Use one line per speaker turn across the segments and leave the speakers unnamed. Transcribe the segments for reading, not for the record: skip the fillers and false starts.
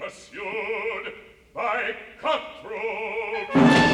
pursued by cutthroats.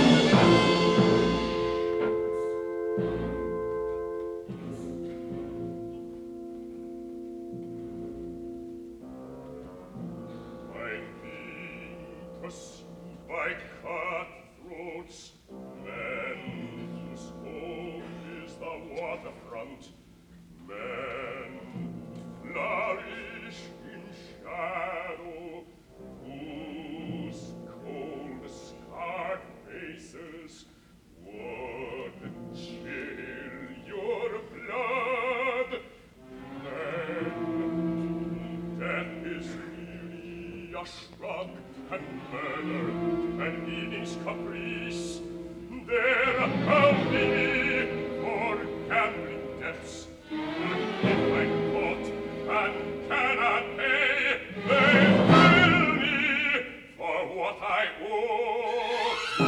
I'm being pursued by cutthroats, men whose home is the waterfront, men flourish in shadow, whose cold scarred faces would chill your blood. Men, death is really a shrug, and murder an evening's caprice. They're hounding me for gambling debts, and if I'm caught and cannot pay, they bill me for what I owe.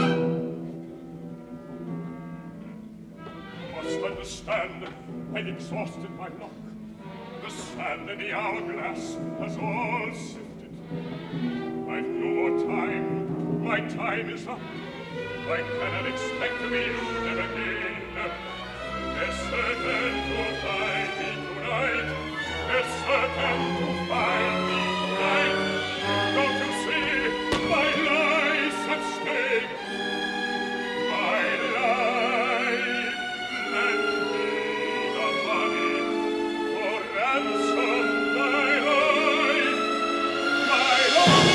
You must understand, I've exhausted my luck. The sand in the hourglass has all sifted. I've no more time. My time is up. I cannot expect to be looted again. They're certain to find me tonight. They're certain to find me tonight. Don't you see? My life's at stake. My life. Lend me the money to ransom my life. My life.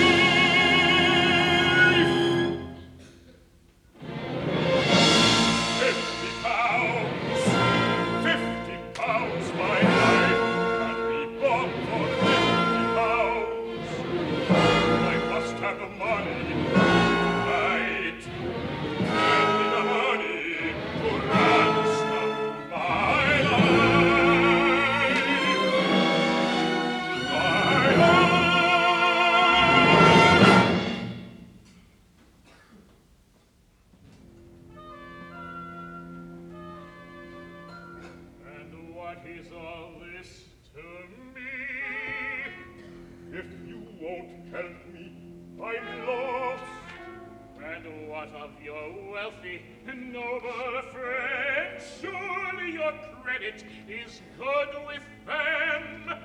50 pounds, my life can be bought for 50 pounds. I must have the money tonight. Give me the money to ransom my life. My life. And what is all this to me? If you won't help me, I'm lost. And what of your wealthy, noble friend? Surely your credit is good with them.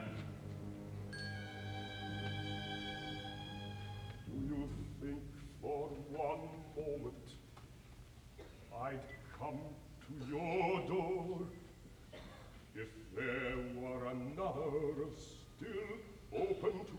Do you think for one moment I'd come to your door if there were another still open to